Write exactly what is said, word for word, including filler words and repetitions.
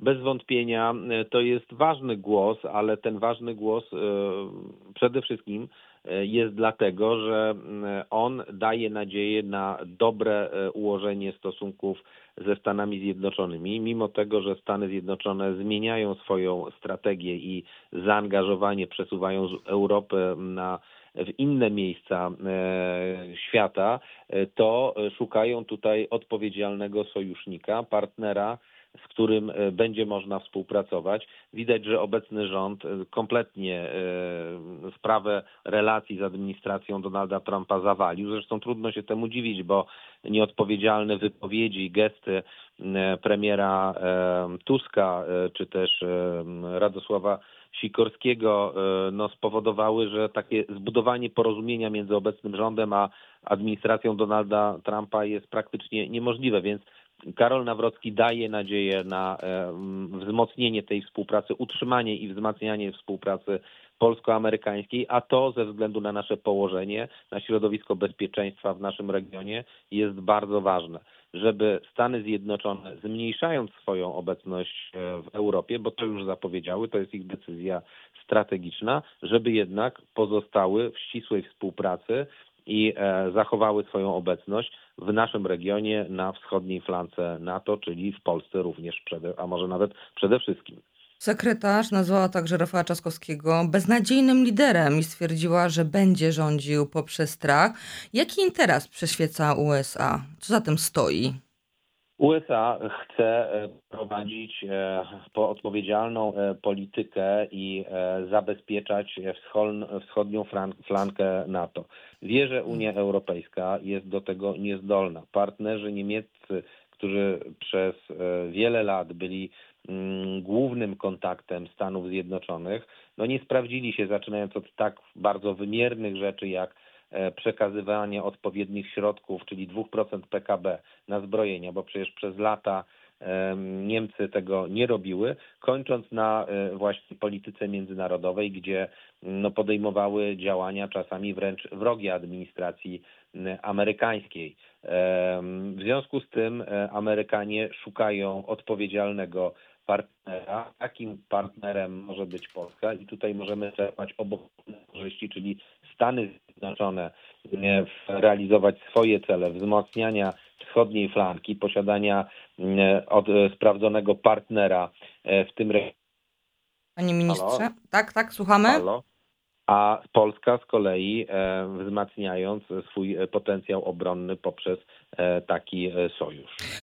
bez wątpienia to jest ważny głos, ale ten ważny głos przede wszystkim jest dlatego, że on daje nadzieję na dobre ułożenie stosunków ze Stanami Zjednoczonymi, mimo tego, że Stany Zjednoczone zmieniają swoją strategię i zaangażowanie przesuwają z Europy na w inne miejsca świata, to szukają tutaj odpowiedzialnego sojusznika, partnera, z którym będzie można współpracować. Widać, że obecny rząd kompletnie sprawę relacji z administracją Donalda Trumpa zawalił. Zresztą trudno się temu dziwić, bo nieodpowiedzialne wypowiedzi, gesty premiera Tuska czy też Radosława Sikorskiego no, spowodowały, że takie zbudowanie porozumienia między obecnym rządem a administracją Donalda Trumpa jest praktycznie niemożliwe, więc Karol Nawrocki daje nadzieję na wzmocnienie tej współpracy, utrzymanie i wzmacnianie współpracy polsko-amerykańskiej, a to ze względu na nasze położenie, na środowisko bezpieczeństwa w naszym regionie jest bardzo ważne, żeby Stany Zjednoczone, zmniejszając swoją obecność w Europie, bo to już zapowiedziały, to jest ich decyzja strategiczna, żeby jednak pozostały w ścisłej współpracy i zachowały swoją obecność w naszym regionie na wschodniej flance NATO, czyli w Polsce również, przede, a może nawet przede wszystkim. Sekretarz nazwała także Rafała Trzaskowskiego beznadziejnym liderem i stwierdziła, że będzie rządził poprzez strach. Jaki interes przyświeca U S A? Co za tym stoi? U S A chce prowadzić odpowiedzialną politykę i zabezpieczać wschodnią flankę NATO. Wie, że Unia Europejska jest do tego niezdolna. Partnerzy niemieccy, którzy przez wiele lat byli głównym kontaktem Stanów Zjednoczonych, no nie sprawdzili się, zaczynając od tak bardzo wymiernych rzeczy jak przekazywanie odpowiednich środków, czyli dwa procent P K B na zbrojenia, bo przecież przez lata Niemcy tego nie robiły, kończąc na właśnie polityce międzynarodowej, gdzie no podejmowały działania czasami wręcz wrogie administracji amerykańskiej. W związku z tym Amerykanie szukają odpowiedzialnego partnera. Takim partnerem może być Polska i tutaj możemy czerpać obopólne korzyści, czyli Stany Zjednoczone realizować swoje cele wzmacniania wschodniej flanki, posiadania od sprawdzonego partnera w tym regionie. Panie ministrze? Halo? Tak, tak, słuchamy. Halo? A Polska z kolei wzmacniając swój potencjał obronny poprzez taki sojusz.